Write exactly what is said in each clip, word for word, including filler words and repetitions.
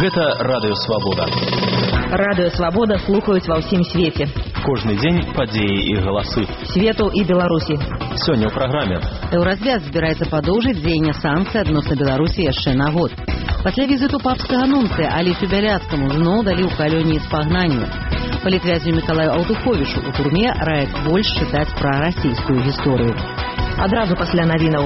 Гэта Радыё Свабода. Радыё Свабода слухаюць ва ўсім свеце. Кожны дзень падзеі і галасы. Свету і Беларусі. Сёння ў праграме. Еўразвяз збіраецца падоўжыць дзеянне санкцый адносна Беларусі яшчэ на год. Пасля візіту папскага нунцыя Алісю Бяляцкаму зноў далі ў калоніі спагнанню. Палітвязню Мікалаю Аўтуховічу ў турме раяць больш чытаць пра расійскую гісторыю. Адразу пасля навінаў.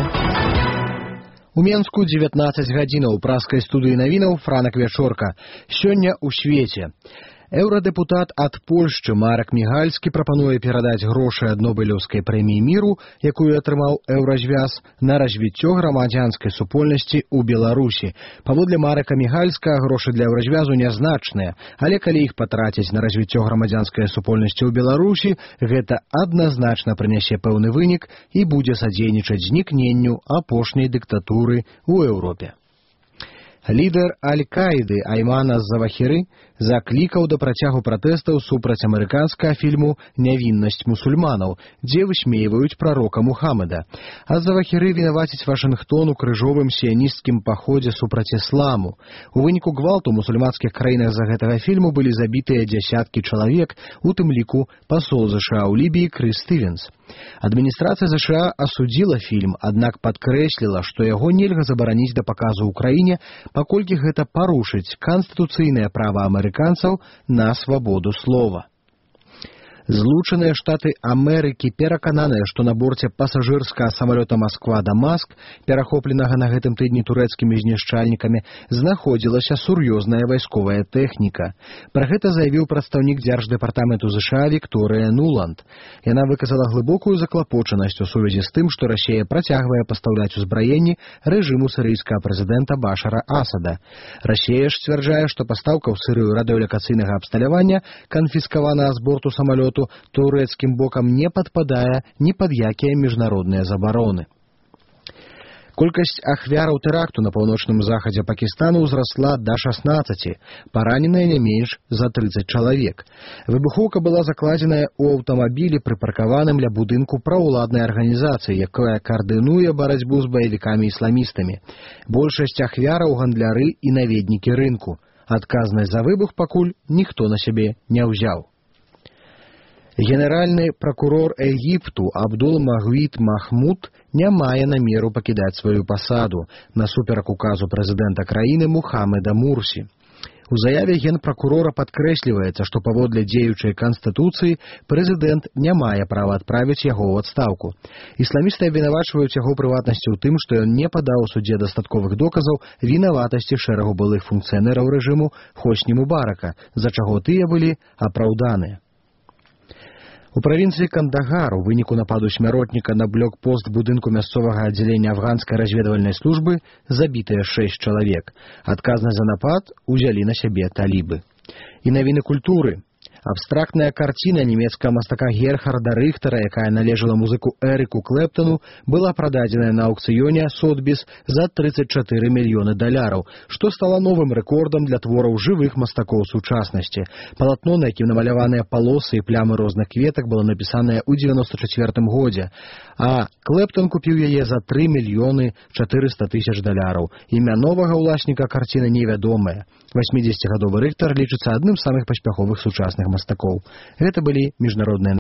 У Менску дзевятнаццаць гадзінаў праскай студыі навінаў Франак Вячорка. Сёння ў свеце. Еўрадэпутат ад Польшчы Марак Мігальскі прапануе перадаць грошы ад Нобелеўскай прэміі міру, якую атрымаў еўразвяз, на развіццё грамадзянскай супольнасці ў Беларусі. Паводле Марака Мігальска грошы для еўразвязу нязначныя, але калі іх патраціць на развіццё грамадзянскай супольнасці ў Беларусі, гэта адназначна прынясе пэўны вынік і будзе садзейнічаць знікненню апошняй дыктатуры ў Еўропе. Лідар Аль-Каіды Айман аз-Завахіры заклікаў да працягу пратэстаў супраць амерыканскага фільму «Нявіннасць мусульманаў», дзе высмейваюць прарока Мухаммада. Az-Завахіры вінаваціць Вашынгтон у крыжовым сіянісцкім паходзе супраць ісламу. У выніку гвалту ў мусульманскіх краінах за гэтага фільму былі забітыя дзясяткі чалавек, у тым ліку пасол ЗША ў Лібіі Крыс Стывенс. Адміністрацыя ЗША асудзіла фільм, аднак падкрэсліла, што яго нельга забараніць да паказу ў краіне, паколькі гэта парушыць канстытуцыйнае права амерыканцаў на свабоду слова. Злучаныя Штаты Амерыкі перакананыя, што на борце пасажырскага самалёта Масква-Дамаск, перахопленага на гэтым тыдні турэцкімі знішчальнікамі, знаходзілася сур'ёзная вайсковая тэхніка. Пра гэта заявіў прадстаўнік дзярждэпартаменту ЗША Вікторыя Нуланд. Яна выказала глыбокую заклапочанасць у сувязі з тым, што Расія працягвае пастаўляць узбраенні рэжыму сірыйскага прэзідэнта Башара Асада. Расія ж сцвярджае, што пастаўка ў Сірыю радыёлакацыйнага абсталявання, канфіскаванага з борту самалёту, турэцкім бокам не падпадае ні пад якія міжнародныя забароны. Колькасць ахвяраў тэракту на паўночным захадзе Пакістану ўзрасла да шаснаццаці, параненыя не менш за трыццаць чалавек. Выбухоўка была закладзеная ў аўтамабілі, прыпаркаваным ля будынку праўладнай арганізацыі, якая каардынуе барацьбу з баевікамі-ісламістамі. Большасць ахвяраў гандляры і наведнікі рынку. Адказнасць за выбух пакуль ніхто на сябе не ўзяў. Генеральны пракурор Егіпту Абдул-Магвід Махмуд не мае намеру пакідаць сваю пасаду насуперак указу прэзідэнта краіны Мухаммеда Мурсі. У заяве генпракурора падкрэсліваецца, што паводле дзеючай канстытуцыі прэзідэнт не мае права адправіць яго ў адстаўку. Ісламісты абвінавачваюць яго прыватнасці ў тым, што ён не падаў у судзе дастатковых доказаў вінаватасці шэрагу былых функцыянераў рэжыму Хосні Мубарака, за чаго тыя былі апраўданыя. У правінцыі Кандагар у выніку нападу смяротніка на блокпост будынку мясцовага аддзялення афганскай разведвальнай службы забітыя шэсць чалавек. Адказнасць за напад узялі на сябе талібы. І навіны культуры. Абстрактная карціна нямецкага мастака Герхарда Рыхтера, якая належала музыку Эрыку Клэптону, была прададзеная на аўкцыёне Сотбіс за трыццаць чатыры мільёны даляраў, што стала новым рэкордам для твораў жывых мастакоў сучаснасці. Палатно, на якім намаляваныя палосы і плямы розных кветак, было напісанае ў дзевяноста чацвёртым годзе, а Клэптон купіў яе за тры мільёны чатырыста тысяч даляраў. Імя новага ўласніка карціны невядомае. васьмідзесяцігадовы Рыхтер лічыцца адным з самых паспяховых сучасных мастакоў. Гэта былі міжнародныя